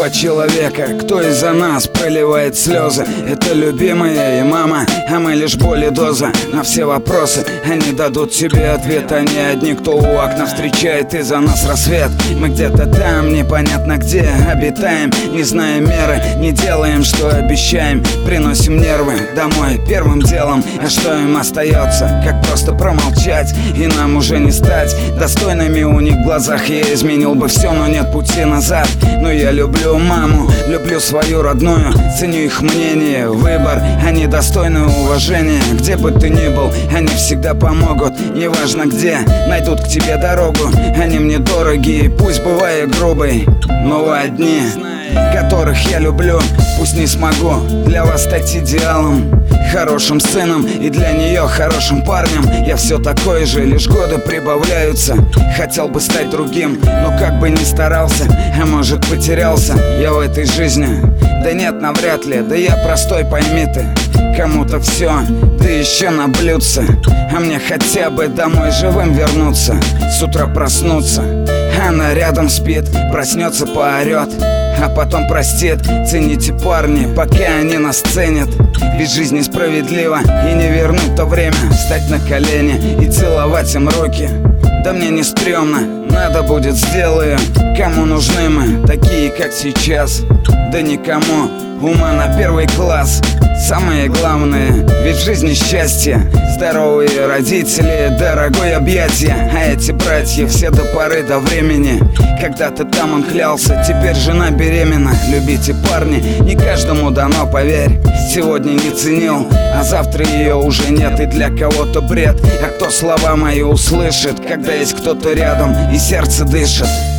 два человека, кто из-за нас проливает слезы. Это любимая и мама, а мы лишь боль и доза. На все вопросы они дадут тебе ответ. Они одни, кто у окна встречает из-за нас рассвет. Мы где-то там, непонятно где обитаем, не знаем меры, не делаем, что обещаем. Приносим нервы домой первым делом. А что им остается, как просто промолчать? И нам уже не стать достойными у них в глазах. Я изменил бы все, но нет пути назад. Но я люблю маму, люблю свою родную, ценю их мнение, выбор. Они достойны уважения. Где бы ты ни был, они всегда помогут. Неважно где, найдут к тебе дорогу. Они мне дороги, пусть бывая грубой, но вы одни, которых я люблю. Пусть не смогу для вас стать идеалом, хорошим сыном, и для нее хорошим парнем. Я все такой же, лишь годы прибавляются. Хотел бы стать другим, но как бы ни старался, а может потерялся я в этой жизни. Да нет, навряд ли, да я простой, пойми ты. Кому-то все, да еще на блюдце, а мне хотя бы домой живым вернуться. С утра проснуться, она рядом спит, проснется, поорет, а потом простит. Цените, парни, пока они нас ценят. Ведь жизнь несправедлива, и не вернуть то время. Встать на колени и целовать им руки. Да мне не стрёмно, надо будет сделаю. Кому нужны мы, такие как сейчас? Да никому. Ума на первый класс. Самое главное, ведь в жизни счастье. Здоровые родители, дорогое объятие. А эти братья все до поры до времени. Когда-то там он клялся, теперь жена беременна. Любите, парни, не каждому дано, поверь. Сегодня не ценил, а завтра ее уже нет. И для кого-то бред, а кто слова мои услышит, когда есть кто-то рядом и сердце дышит.